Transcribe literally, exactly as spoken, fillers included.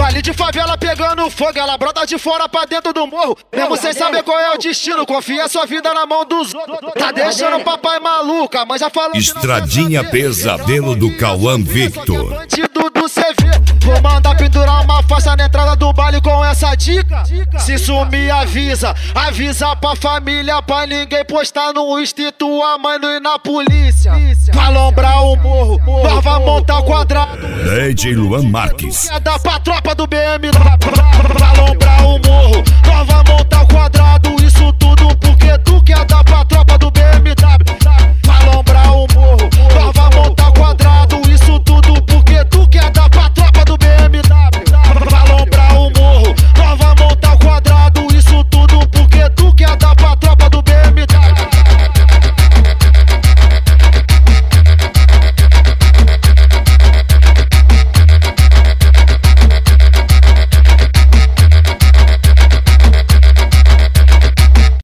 Baile de favela pegando fogo, ela brota de fora pra dentro do morro. Mesmo sem saber qual é o destino, confia sua vida na mão dos outros. Tá deixando o papai maluca, mas já falou. Estradinha Pesadelo do Cauã Victor. Bandido do C V, vou mandar pendurar uma faixa na entrada do baile com essa dica. Se sumir avisa, avisa pra família, pra ninguém postar no Insta, tua mãe não ir na polícia. Pra lombrar o morro, nós vai montar quadrado. D J Luan Marques. É da pra tropa do B